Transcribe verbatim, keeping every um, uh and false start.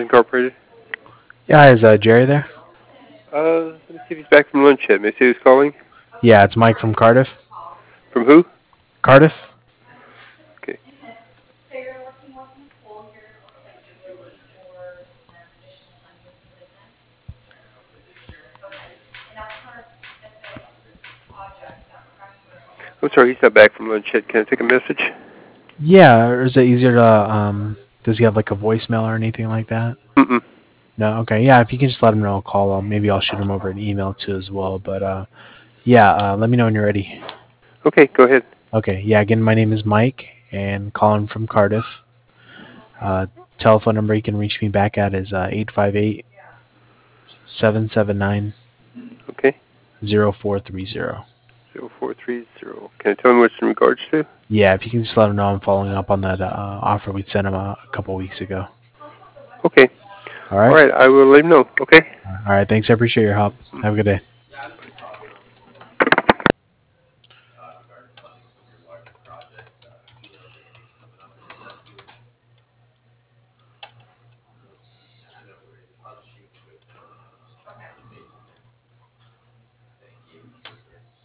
Incorporated. Yeah, is uh, Jerry there? Uh, let me see if he's back from lunch yet. May I see who's calling? Yeah, it's Mike from Cardiff. From who? Cardiff? Okay. I'm sorry, he's not back from lunch yet. Can I take a message? Yeah, or is it easier to, um, does he have like a voicemail or anything like that? Mm-mm. No, okay, yeah, if you can just let him know, I'll call him. Maybe I'll shoot him over an email too as well. But uh, yeah, uh, let me know when you're ready. Okay, go ahead. Okay, yeah, again, my name is Mike and calling from Cardiff. Uh, telephone number you can reach me back at is uh, eight five eight, seven seven nine, Okay. zero four three zero. Zero four three zero. Can I tell him what it's in regards to? Yeah, if you can just let him know I'm following up on that uh, offer we sent him a, a couple weeks ago. Okay. All All right. right, I will let him know. Okay. All right. Thanks. I appreciate your help. Have a good day.